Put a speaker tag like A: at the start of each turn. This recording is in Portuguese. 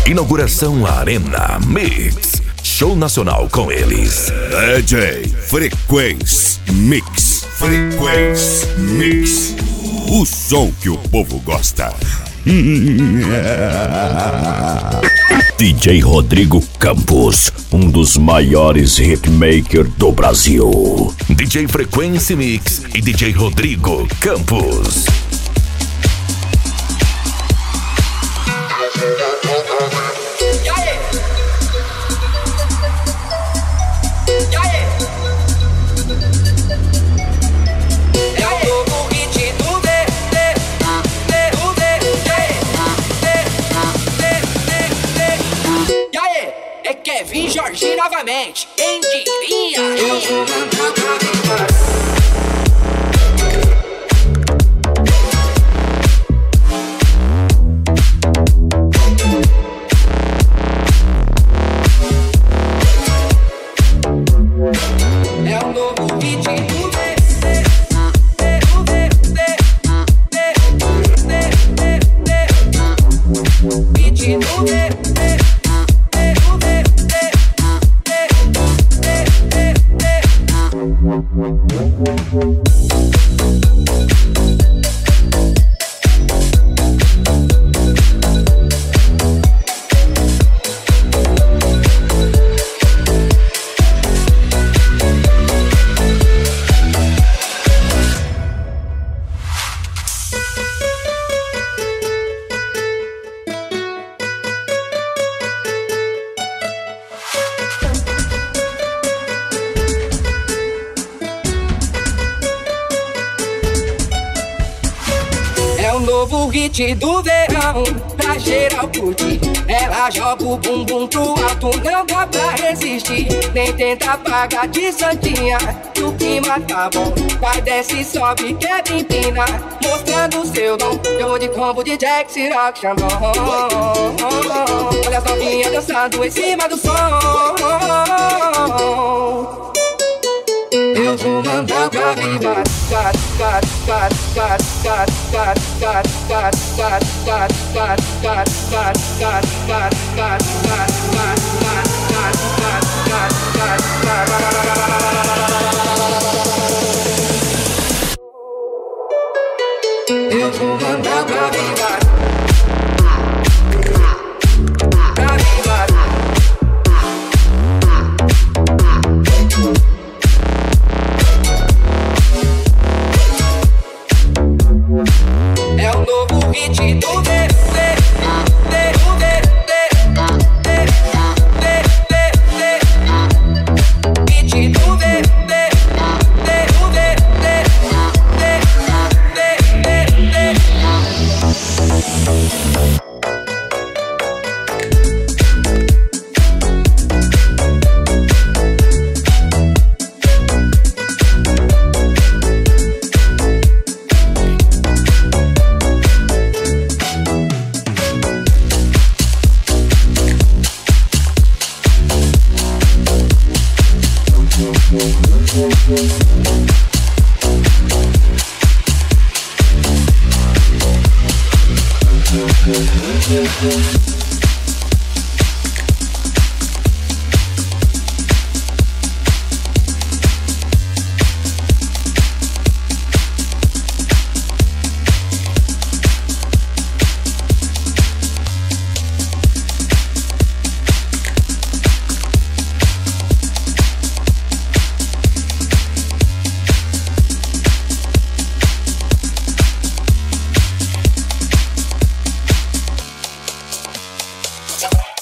A: Inauguração Arena Mix. Show nacional com eles.
B: DJ Frequência Mix. Frequência Mix. O som que o povo gosta.
C: DJ Rodrigo Campos, um dos maiores hitmakers do Brasil.
A: DJ Frequência Mix e DJ Rodrigo Campos.
D: Kevin Jorginho novamente, quem diria? Eu vou mandar pra vivar. É o novo hit do hit do novo hit do verão, pra geral curtir. Ela joga o bumbum pro alto, não dá pra resistir. Nem tenta apagar de santinha, o clima tá bom. Vai, desce, sobe, quebra, empina, mostrando seu dom. Eu vou de combo de Jack, Ciroc, Xandão. Olha as novinhas dançando em cima do som. Eu vou mandar pra vivar. Eu vou mandar pra vivar. Pra vivar. É o novo hit do
E: Yeah.